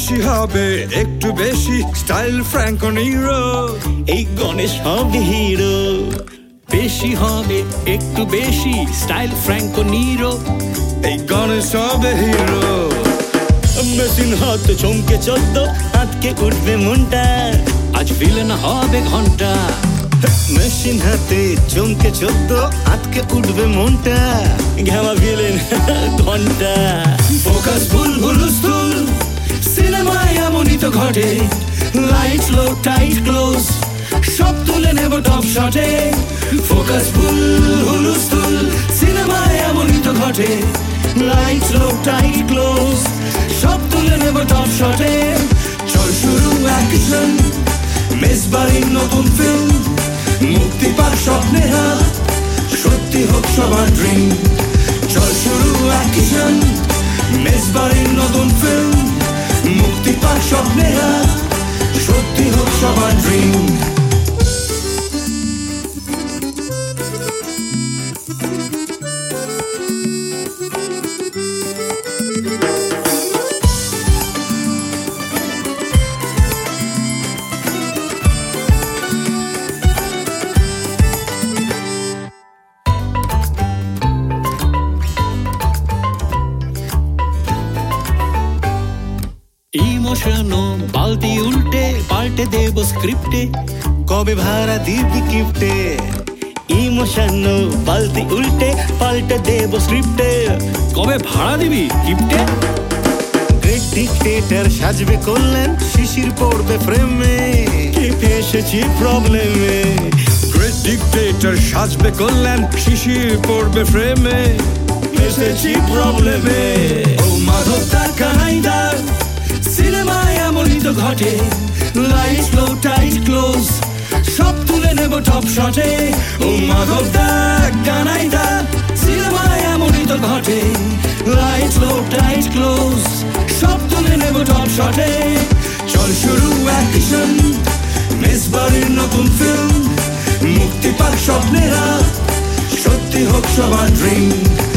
বেশি হবে একটু বেশি স্টাইল ফ্র্যাঙ্কো নিরো, এই গণেশ হবে হিরো। বেশি হবে একটু বেশি স্টাইল ফ্র্যাঙ্কো নিরো, এই গণেশ হবে হিরো। মেশিন হাত চমকে 14 আটকে উঠবে মনটা, আজ ভিলেন হবে ঘন্টা। মেশিন হাতে চমকে 14 আটকে উঠবে মনটা, ঘামা ভিলেন ঘন্টা। ফোকাস ফুল হুলস্থুল সিনেমায় এমনই তো ঘটে, লাইট লো টাইট ক্লোজ সব তুলে নেব টপ শটে। ফোকাস ফুল হুলস্থুল সিনেমায় এমনই তো ঘটে, লাইট লো টাইট ক্লোজ সব তুলে নেব টপ শটে। চল শুরু অ্যাকশন, মেজবারির নতুন ফিল্ম, মুক্তি পাক স্বপ্নের হাত, সত্যি হোক সবার ড্রিম। চল শুরু অ্যাকশন, মেজবারির নতুন ফিল্ম, মুক্তি পাক স্বপ্নের হাত, সত্যি হোক সবার ড্রিম। ইমোশনো বালতি উল্টে পাল্টে দেব স্ক্রিপ্টে, কবে ভাড়া দিবি গিফটে। ইমোশনো বালতি উল্টে পাল্টে দেব স্ক্রিপ্টে, কবে ভাড়া দিবি গিফটে। গ্রেট ডিক্টেটর সাজবে করলেন, শিশির পড়বে ফ্রেমে, কেঁপে এসেছি প্রবলেমে। গ্রেট ডিক্টেটর সাজবে করলেন, শিশির পড়বে ফ্রেমে, এসেছি প্রবলেমে। ও মাধব দা কানাই দা সিনেমায় এমনই তো ঘটে, লাইট লো টাইট ক্লোজ সব তুলে নেব টপ শটে। ও মাধব দা কানাই দা সিনেমায় এমনই তো ঘটে, লাইট লো টাইট ক্লোজ সব তুলে নেব টপ শটে। চল শুরু অ্যাকশন, মেজবারির নতুন ফিল্ম, মুক্তি পাক স্বপ্নের হাত, সত্যি হোক সবার ড্রিম।